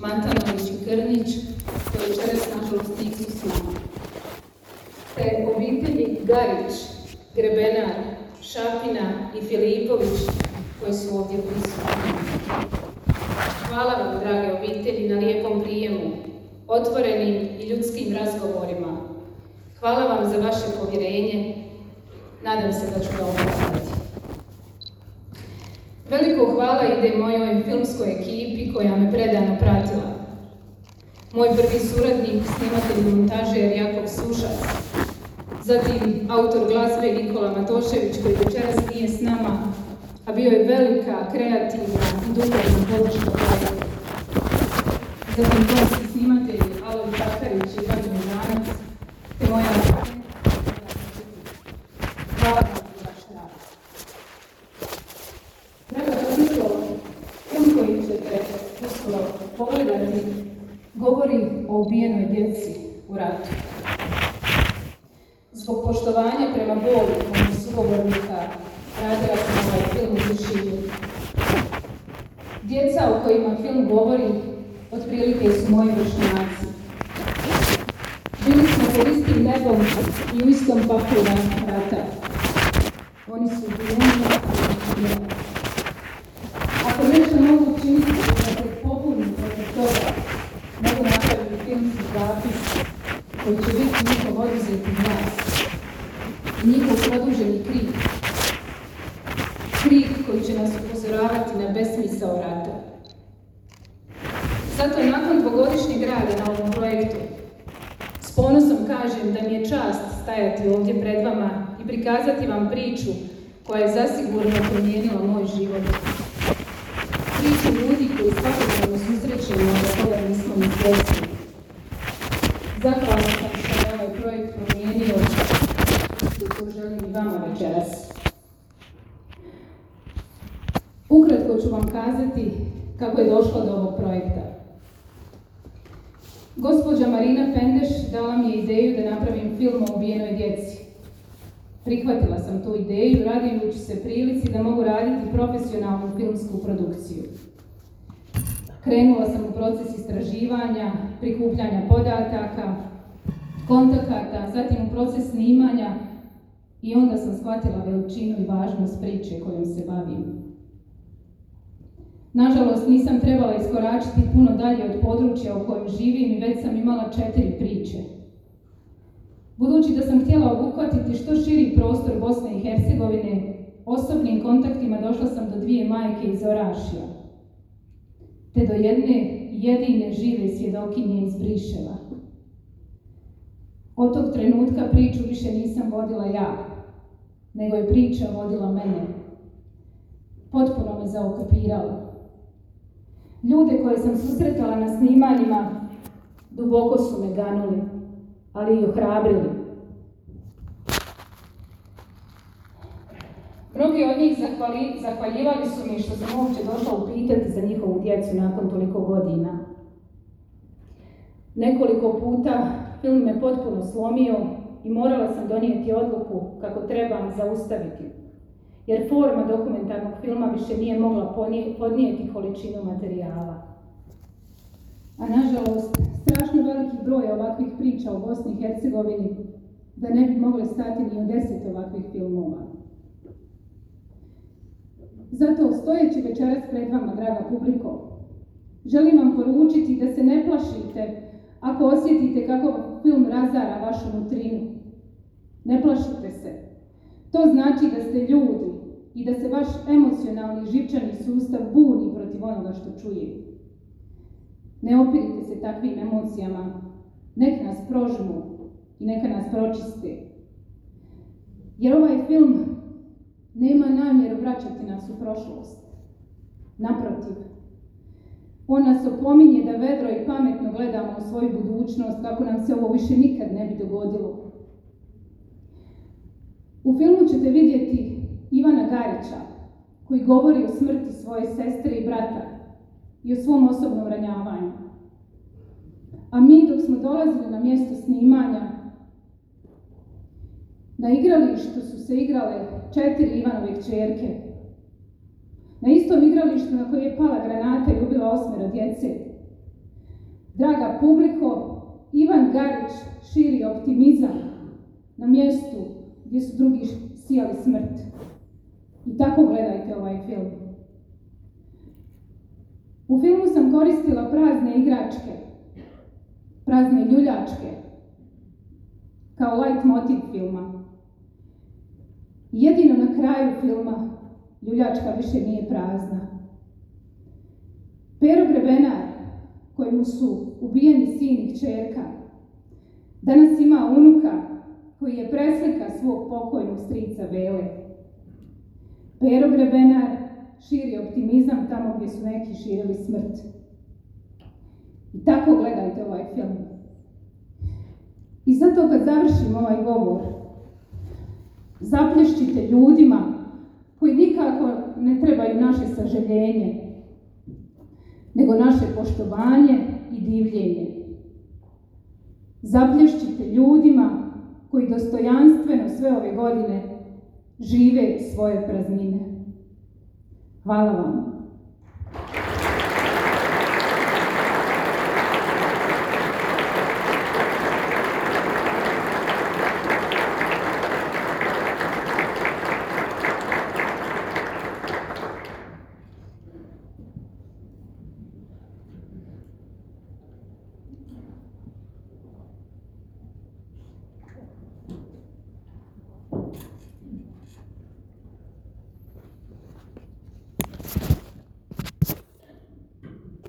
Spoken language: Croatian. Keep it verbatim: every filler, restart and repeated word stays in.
Matanović i Krnić, koji večeras nažalost nisu s nama. Te obitelji Garić, Grebenar, Šapina i Filipović, koji su ovdje prisutni. Hvala vam, drage obitelji, na lijepom prijemu, otvorenim i ljudskim razgovorima. Hvala vam za vaše povjerenje. Nadam se da ću ga opravdati. Veliko hvala ide mojoj filmskoj ekipi koja me predano pratila. Moj prvi suradnik, snimatelj i montažer Jakov Sušac, zatim autor glazbe Nikola Matošević koji večeras nije s nama, a bio je velika, kreativna i duhovna podrška projekta. Zatim tonski snimatelji Alen Takarić i Vladimir Žanac, te moja hvala vam za vaš rad. Draga publiko, film koji ćete uskoro pogledati govori o ubijenoj djeci u ratu. Zbog poštovanja prema bolu mojih sugovornika radila sam ovaj film u tišini. Djeca o kojima film govori otprilike su moji vršnjaci. Bili smo pod istim nebom i u istom paklu rata. Oni su ubijeni i ubijeni. Ako nešto mogu učiniti da se pobunim protiv toga, mogu napraviti filmski zapis koji će biti njihov oduzeti glas i njihov produženi krik. Krik koji će nas upozoravati na besmisao rata. Zato nakon dvogodišnjeg rada na ovom projektu s ponosom kažem da mi je čast stajati ovdje pred vama i prikazati vam priču koja je zasigurno promijenila moj život. Priču ljudi koji svakodnevno susrećemo, a toga nismo ni svjesni. Zahvalna sam što je ovaj projekt promijenio i to želim i vama večeras. Ukratko ću vam kazati kako je došlo do ovog projekta. Gospođa Marina Pendeš dala mi je ideju da napravim film o ubijenoj djeci. Prihvatila sam tu ideju radujući se prilici da mogu raditi profesionalnu filmsku produkciju. Krenula sam u proces istraživanja, prikupljanja podataka, kontakata, zatim u proces snimanja i onda sam shvatila veličinu i važnost priče kojom se bavim. Nažalost, nisam trebala iskoračiti puno dalje od područja u kojem živim i već sam imala četiri priče. Budući da sam htjela obuhvatiti što širi prostor Bosne i Hercegovine, osobnim kontaktima došla sam do dvije majke iz Orašja, te do jedne jedine žive svjedokinje iz Briševa. Od tog trenutka priču više nisam vodila ja, nego je priča vodila mene. Potpuno me zaokupirala. Ljude koje sam susretala na snimanjima duboko su me ganuli, ali i ohrabrili. Mnogi od njih zahvali, zahvaljivali su mi što sam uopće došla upitati za njihovu djecu nakon toliko godina. Nekoliko puta film me potpuno slomio i morala sam donijeti odluku kako trebam zaustaviti, jer forma dokumentarnog filma više nije mogla podnijeti količinu materijala. A nažalost, strašno veliki broj ovakvih priča o Bosni i Hercegovini da ne bi mogle stati ni u deset ovakvih filmova. Zato, stojeći večeras pred vama, draga publiko, želim vam poručiti da se ne plašite ako osjetite kako film razara vašu nutrinu. Ne plašite se. To znači da ste ljudi i da se vaš emocionalni živčani sustav buni protiv onoga što čuje. Ne opirite se takvim emocijama, nek nas prožmu i neka nas pročiste. Jer ovaj film nema namjeru vraćati nas u prošlost. Naprotiv, on nas opominje da vedro i pametno gledamo u svoju budućnost kako nam se ovo više nikad ne bi dogodilo. U filmu ćete vidjeti Ivana Garića, koji govori o smrti svoje sestre i brata i o svom osobnom ranjavanju. A mi, dok smo dolazili na mjesto snimanja, na igralištu su se igrale četiri Ivanove kćerke. Na istom igralištu na koje je pala granata i ubila osmero djece. Draga publiko, Ivan Garić širi optimizam na mjestu gdje su drugi sijali smrt. I tako gledajte ovaj film. U filmu sam koristila prazne igračke, prazne ljuljačke, kao light motiv filma. Jedino na kraju filma ljuljačka više nije prazna. Pero Grebenar, kojemu su ubijeni sin i kćerka, danas ima unuka koji je preslika svog pokojnog strica Vele. Pero Grebenar širi optimizam tamo gdje su neki širili smrt. I tako gledajte ovaj film. I zato kad završim ovaj govor, zaplješćite ljudima koji nikako ne trebaju naše sažaljenje, nego naše poštovanje i divljenje. Zaplješćite ljudima koji dostojanstveno sve ove godine žive svoje praznine. Hvala vam.